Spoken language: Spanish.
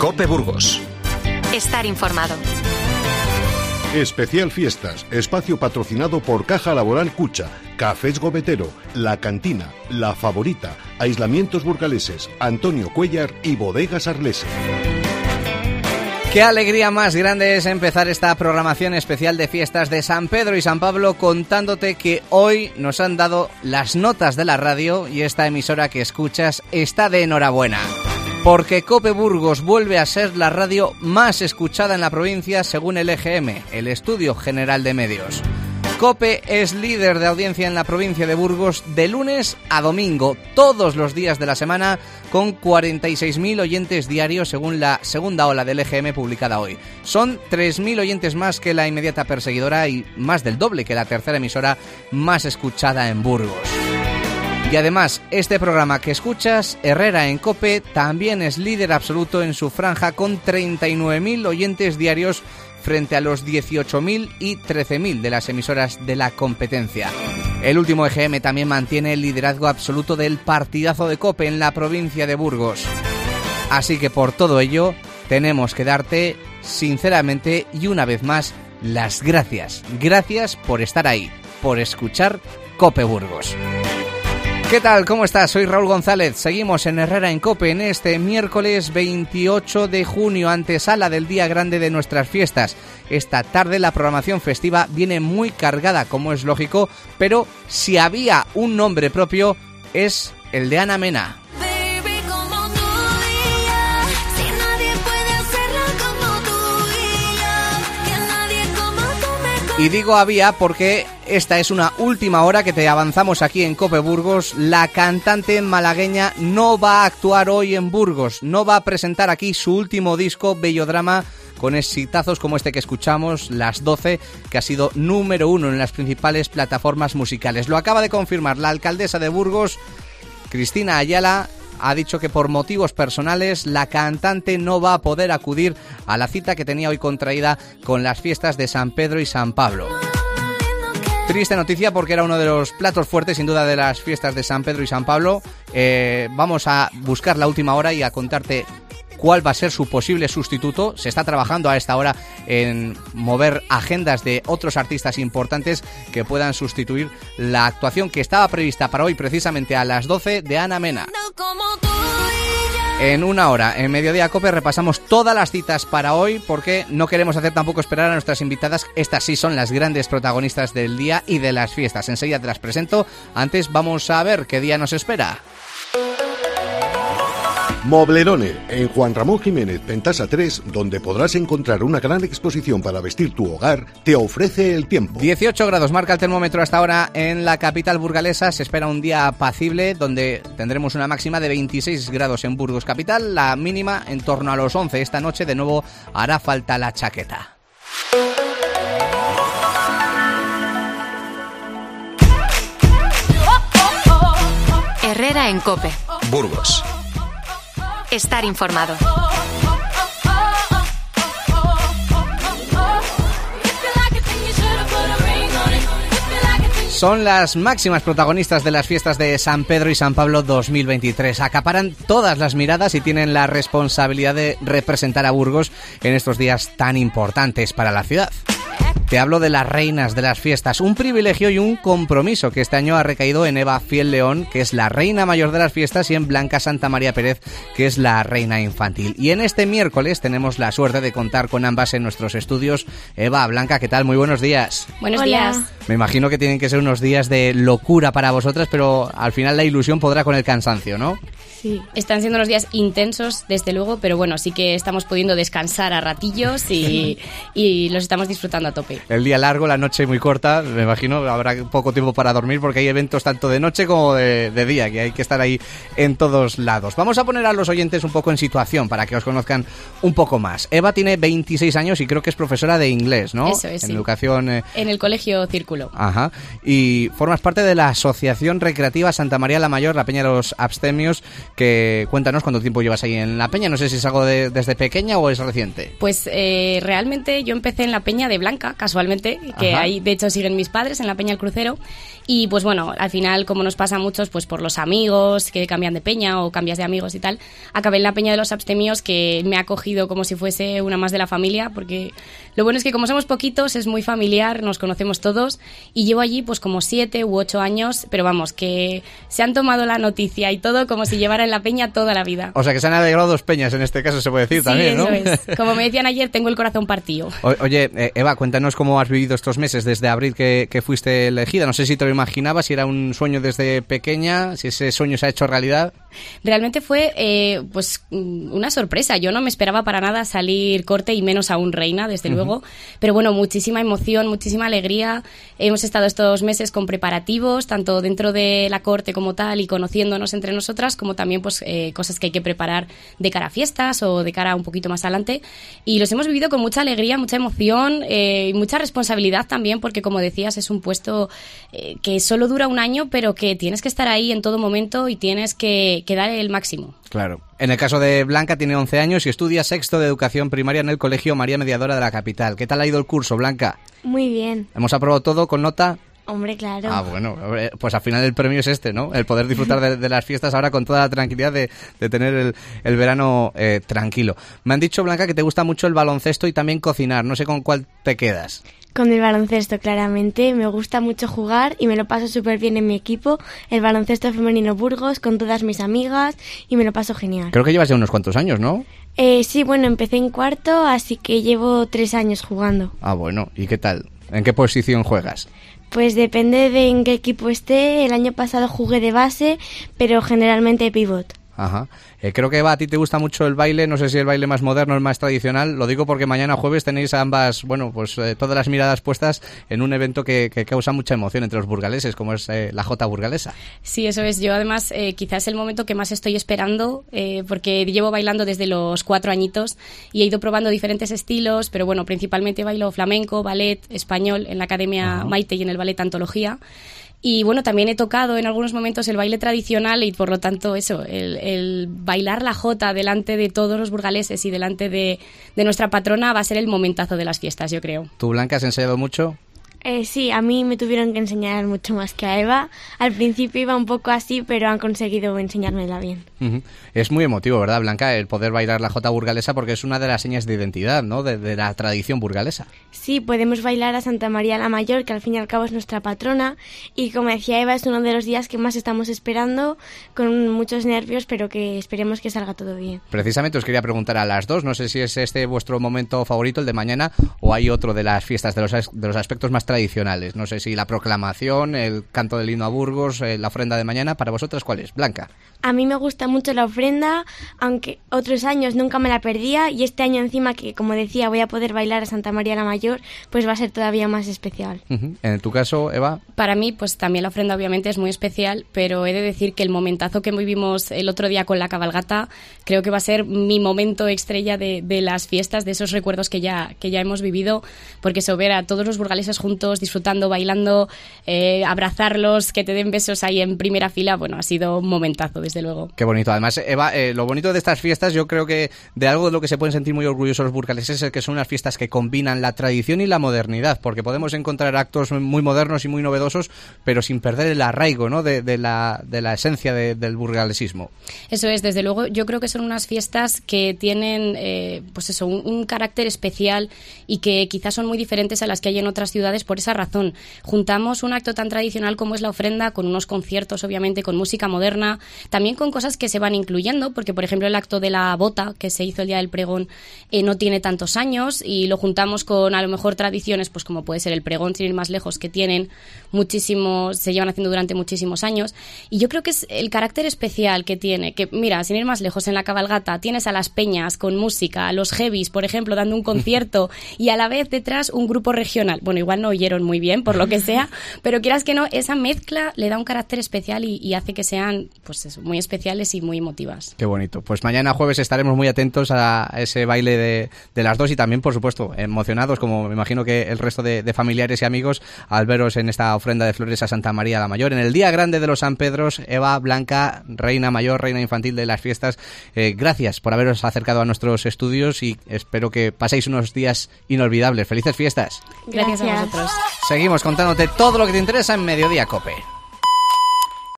COPE Burgos. Estar informado. Especial Fiestas, espacio patrocinado por Caja Laboral Cucha, Cafés Gobetero, La Cantina, La Favorita, Aislamientos Burgaleses, Antonio Cuellar y Bodegas Arlesa. Qué alegría más grande es empezar esta programación especial de fiestas de San Pedro y San Pablo contándote que hoy nos han dado las notas de la radio y esta emisora que escuchas está de enhorabuena. Porque COPE Burgos vuelve a ser la radio más escuchada en la provincia según el EGM, el Estudio General de Medios. COPE es líder de audiencia en la provincia de Burgos de lunes a domingo, todos los días de la semana, con 46.000 oyentes diarios según la segunda ola del EGM publicada hoy. Son 3.000 oyentes más que la inmediata perseguidora y más del doble que la tercera emisora más escuchada en Burgos. Y además, este programa que escuchas, Herrera en COPE, también es líder absoluto en su franja con 39.000 oyentes diarios frente a los 18.000 y 13.000 de las emisoras de la competencia. El último EGM también mantiene el liderazgo absoluto del partidazo de COPE en la provincia de Burgos. Así que por todo ello, tenemos que darte, sinceramente y una vez más, las gracias. Gracias por estar ahí, por escuchar COPE Burgos. ¿Qué tal? ¿Cómo estás? Soy Raúl González. Seguimos en Herrera en COPE en este miércoles 28 de junio, antesala del día grande de nuestras fiestas. Esta tarde la programación festiva viene muy cargada, como es lógico, pero si había un nombre propio es el de Ana Mena. Y digo había porque esta es una última hora que te avanzamos aquí en COPE Burgos. La cantante malagueña no va a actuar hoy en Burgos, no va a presentar aquí su último disco, Bellodrama, con exitazos como este que escuchamos, Las 12, que ha sido número 1 en las principales plataformas musicales. Lo acaba de confirmar la alcaldesa de Burgos, Cristina Ayala. Ha dicho que por motivos personales la cantante no va a poder acudir a la cita que tenía hoy contraída con las fiestas de San Pedro y San Pablo. Triste noticia porque era uno de los platos fuertes sin duda de las fiestas de San Pedro y San Pablo. Vamos a buscar la última hora y a contarte cuál va a ser su posible sustituto. Se está trabajando a esta hora en mover agendas de otros artistas importantes que puedan sustituir la actuación que estaba prevista para hoy precisamente a las 12 de Ana Mena. En una hora, en Mediodía COPE, repasamos todas las citas para hoy porque no queremos hacer tampoco esperar a nuestras invitadas. Estas sí son las grandes protagonistas del día y de las fiestas. Enseguida te las presento. Antes vamos a ver qué día nos espera. Moblerone, en Juan Ramón Jiménez, Pentasa 3, donde podrás encontrar una gran exposición para vestir tu hogar, te ofrece el tiempo. 18 grados marca el termómetro hasta ahora en la capital burgalesa. Se espera un día apacible, donde tendremos una máxima de 26 grados en Burgos capital, la mínima en torno a los 11. Esta noche de nuevo hará falta la chaqueta. Herrera en COPE Burgos. Estar informado. Son las máximas protagonistas de las fiestas de San Pedro y San Pablo 2023. Acaparan todas las miradas y tienen la responsabilidad de representar a Burgos en estos días tan importantes para la ciudad. Te hablo de las reinas de las fiestas, un privilegio y un compromiso que este año ha recaído en Eva Fiel León, que es la reina mayor de las fiestas, y en Blanca Santa María Pérez, que es la reina infantil. Y en este miércoles tenemos la suerte de contar con ambas en nuestros estudios. Eva, Blanca, ¿qué tal? Muy buenos días. Buenos días. Me imagino que tienen que ser unos días de locura para vosotras, pero al final la ilusión podrá con el cansancio, ¿no? Sí, están siendo unos días intensos, desde luego, pero bueno, sí que estamos pudiendo descansar a ratillos y los estamos disfrutando a tope. El día largo, la noche muy corta, me imagino, habrá poco tiempo para dormir porque hay eventos tanto de noche como de día, que hay que estar ahí en todos lados. Vamos a poner a los oyentes un poco en situación para que os conozcan un poco más. Eva tiene 26 años y creo que es profesora de inglés, ¿no? Eso es, en sí. Educación... En el Colegio Círculo. Ajá. Y formas parte de la Asociación Recreativa Santa María la Mayor, la Peña de los Abstemios, que cuéntanos cuánto tiempo llevas ahí en la Peña. No sé si es algo desde pequeña o es reciente. Pues realmente yo empecé en la Peña de Blanca, casualmente, que ahí de hecho siguen mis padres en la Peña El Crucero. Y pues bueno, al final, como nos pasa a muchos, pues por los amigos que cambian de peña o cambias de amigos y tal, acabé en la Peña de los Abstemios, que me ha acogido como si fuese una más de la familia, porque lo bueno es que como somos poquitos es muy familiar, nos conocemos todos, y llevo allí pues como 7 u 8 años, pero vamos, que se han tomado la noticia y todo como si llevara en la peña toda la vida. O sea que se han alegrado 2 peñas en este caso, se puede decir, sí, también, ¿no? Eso es. Como me decían ayer, tengo el corazón partido. Oye, Eva, cuéntanos cómo has vivido estos meses desde abril que fuiste elegida. No sé si te lo imaginabas, si era un sueño desde pequeña, si ese sueño se ha hecho realidad. Realmente fue pues una sorpresa. Yo no me esperaba para nada salir corte y menos aún reina, desde luego. Pero bueno, muchísima emoción, muchísima alegría. Hemos estado estos meses con preparativos, tanto dentro de la corte como tal y conociéndonos entre nosotras, como también pues cosas que hay que preparar de cara a fiestas o de cara un poquito más adelante. Y los hemos vivido con mucha alegría, mucha emoción y mucha responsabilidad también, porque como decías, es un puesto que solo dura un año, pero que tienes que estar ahí en todo momento y tienes que dar el máximo. Claro. En el caso de Blanca, tiene 11 años y estudia sexto de educación primaria en el Colegio María Mediadora de la capital. ¿Qué tal ha ido el curso, Blanca? Muy bien. ¿Hemos aprobado todo con nota? Hombre, claro. Ah, bueno, pues al final el premio es este, ¿no? El poder disfrutar de las fiestas ahora con toda la tranquilidad de tener el verano tranquilo. Me han dicho, Blanca, que te gusta mucho el baloncesto y también cocinar. No sé con cuál te quedas. Con el baloncesto, claramente. Me gusta mucho jugar y me lo paso súper bien en mi equipo. El baloncesto femenino Burgos, con todas mis amigas, y me lo paso genial. Creo que llevas ya unos cuantos años, ¿no? Sí, bueno, empecé en cuarto, así que llevo 3 años jugando. Ah, bueno. ¿Y qué tal? ¿En qué posición juegas? Pues depende de en qué equipo esté. El año pasado jugué de base, pero generalmente pivot. Ajá. Creo que, Eva, a ti te gusta mucho el baile, no sé si el baile más moderno o el más tradicional, lo digo porque mañana jueves tenéis ambas, bueno, pues todas las miradas puestas en un evento que causa mucha emoción entre los burgaleses, como es la Jota burgalesa. Sí, eso es. Yo además quizás el momento que más estoy esperando, porque llevo bailando desde los 4 añitos y he ido probando diferentes estilos, pero bueno, principalmente bailo flamenco, ballet, español en la Academia Maite y en el Ballet Antología. Y bueno, también he tocado en algunos momentos el baile tradicional y por lo tanto eso, el bailar la jota delante de todos los burgaleses y delante de nuestra patrona va a ser el momentazo de las fiestas, yo creo. ¿Tú, Blanca, has ensayado mucho? Sí, a mí me tuvieron que enseñar mucho más que a Eva. Al principio iba un poco así, pero han conseguido enseñármela bien. Es muy emotivo, ¿verdad, Blanca, el poder bailar la jota burgalesa, porque es una de las señas de identidad, ¿no?, de la tradición burgalesa. Sí, podemos bailar a Santa María la Mayor, que al fin y al cabo es nuestra patrona, y como decía Eva, es uno de los días que más estamos esperando, con muchos nervios, pero que esperemos que salga todo bien. Precisamente os quería preguntar a las dos, no sé si es este vuestro momento favorito, el de mañana, o hay otro de las fiestas, de los aspectos más tradicionales. No sé si la proclamación, el canto del himno a Burgos, la ofrenda de mañana. ¿Para vosotras cuál es, Blanca? A mí me gusta mucho la ofrenda, aunque otros años nunca me la perdía, y este año encima que, como decía, voy a poder bailar a Santa María la Mayor, pues va a ser todavía más especial. En tu caso, Eva. Para mí, pues también la ofrenda obviamente es muy especial, pero he de decir que el momentazo que vivimos el otro día con la cabalgata creo que va a ser mi momento estrella de las fiestas, de esos recuerdos que ya hemos vivido, porque eso, ver a todos los burgaleses juntos, disfrutando, bailando, abrazarlos, que te den besos ahí en primera fila, bueno, ha sido un momentazo, desde luego. Qué bonito. Además, Eva, lo bonito de estas fiestas, yo creo que de algo de lo que se pueden sentir muy orgullosos los burgaleses es que son unas fiestas que combinan la tradición y la modernidad, porque podemos encontrar actos muy modernos y muy novedosos, pero sin perder el arraigo, ¿no?, de la esencia del burgalesismo. Eso es, desde luego, yo creo que son unas fiestas que tienen, pues eso, un carácter especial y que quizás son muy diferentes a las que hay en otras ciudades por esa razón. Juntamos un acto tan tradicional como es la ofrenda con unos conciertos, obviamente, con música moderna, también con cosas que se van incluyendo, porque por ejemplo el acto de la bota que se hizo el día del pregón no tiene tantos años y lo juntamos con a lo mejor tradiciones pues como puede ser el pregón, sin ir más lejos, que tienen muchísimos, se llevan haciendo durante muchísimos años, y yo creo que es el carácter especial que tiene, que mira, sin ir más lejos, en la cabalgata tienes a las peñas con música, a los heavies, por ejemplo, dando un concierto y a la vez detrás un grupo regional, bueno, igual no oyeron muy bien, por lo que sea, pero quieras que no, esa mezcla le da un carácter especial y hace que sean pues eso, muy especiales y muy emotivas. Qué bonito. Pues mañana jueves estaremos muy atentos a ese baile de las dos y también, por supuesto, emocionados, como me imagino que el resto de familiares y amigos, al veros en esta ofrenda de flores a Santa María la Mayor, en el Día Grande de los San Pedros. Eva, Blanca, reina mayor, reina infantil de las fiestas, gracias por haberos acercado a nuestros estudios y espero que paséis unos días inolvidables. ¡Felices fiestas! Gracias a vosotros. Seguimos contándote todo lo que te interesa en Mediodía COPE.